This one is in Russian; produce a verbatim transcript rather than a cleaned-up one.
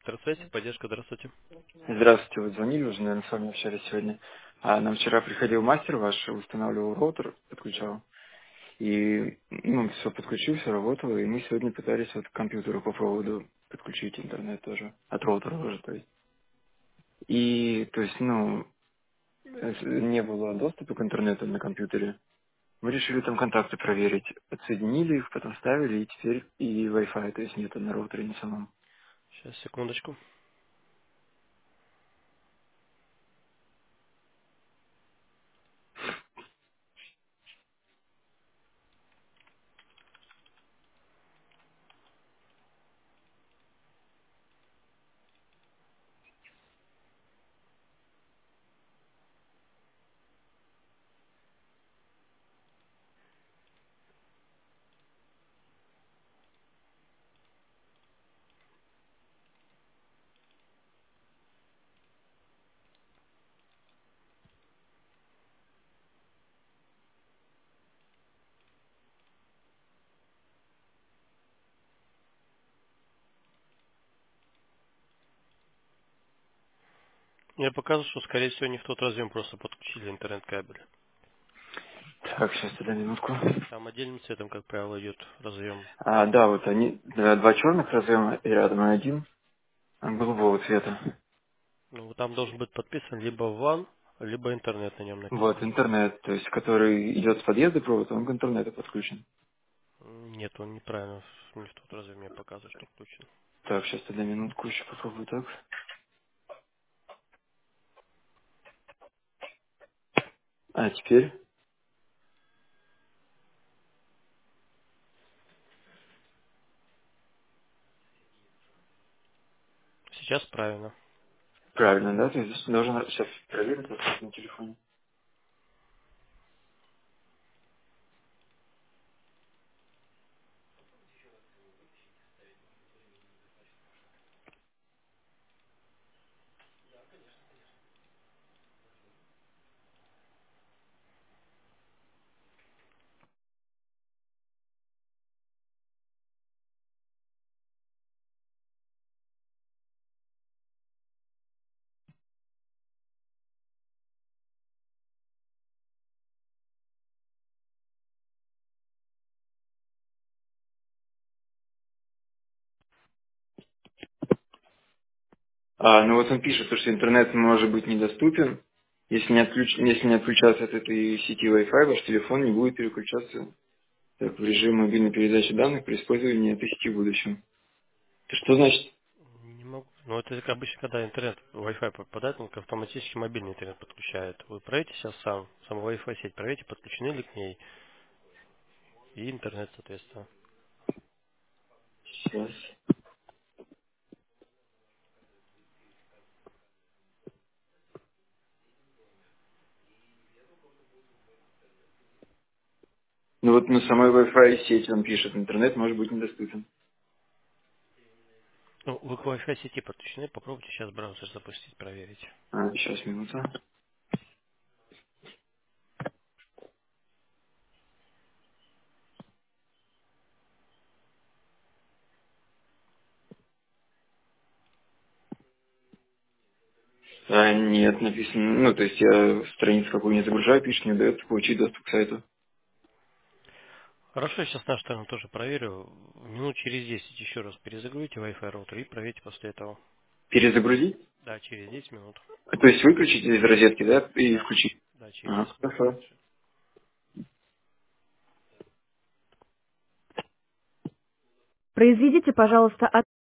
Здравствуйте, поддержка, здравствуйте. Здравствуйте, вы звонили уже, наверное, с вами общались сегодня. А нам вчера приходил мастер ваш, устанавливал роутер, подключал. И, ну, все подключил, все работало, и мы сегодня пытались вот к компьютеру по проводу подключить интернет тоже. От роутера тоже, то есть. И, то есть, ну, э, не было доступа к интернету на компьютере. Мы решили там контакты проверить. Отсоединили их, потом ставили, и теперь и Wi-Fi, то есть нету на роутере ни самом. Сейчас, секундочку. Мне показывает, что, скорее всего, не в тот разъем просто подключили интернет-кабель. Так, сейчас тогда минутку. Там отдельным цветом, как правило, идет разъем. А, да, вот они, да, два черных разъема и рядом и один голубого цвета. Ну, вот там должен быть подписан либо ван, либо интернет на нем Вот, написано. интернет, то есть, который идет с подъезда провод, он к интернету подключен. М, Нет, он неправильно, не в тот разъем мне показывает, что включен. Так, сейчас тогда минутку еще попробую так. А теперь? Сейчас правильно. Правильно, да? То есть должен сейчас проверить вот на телефоне. А, ну вот он пишет, что интернет может быть недоступен. Если не, отключ... Если не отключаться от этой сети Wi-Fi, ваш телефон не будет переключаться так, в режим мобильной передачи данных при использовании этой сети в будущем. Это что значит? Не могу. Ну, это как обычно, когда интернет, Wi-Fi попадает, он автоматически мобильный интернет подключает. Вы проверьте сейчас сам, сам Wi-Fi сеть, проверьте, подключены ли к ней, и интернет, соответственно. Сейчас. Ну вот на самой Wi-Fi сети он пишет, интернет может быть недоступен. Ну, вы к Wi-Fi сети подключены, попробуйте сейчас браузер запустить, проверить. А, сейчас, минута. А, нет, написано, ну, то есть я страницу какую не загружаю, пишет, не дает получить доступ к сайту. Хорошо, я сейчас с нашей стороны тоже проверю. Минут через десять еще раз перезагрузите Wi-Fi роутер и проверьте после этого. Перезагрузить? Да, через десять минут. То есть выключить из розетки, да, и Да, включить? да, через Ага, десять минут хорошо. разрешит. Произведите, пожалуйста,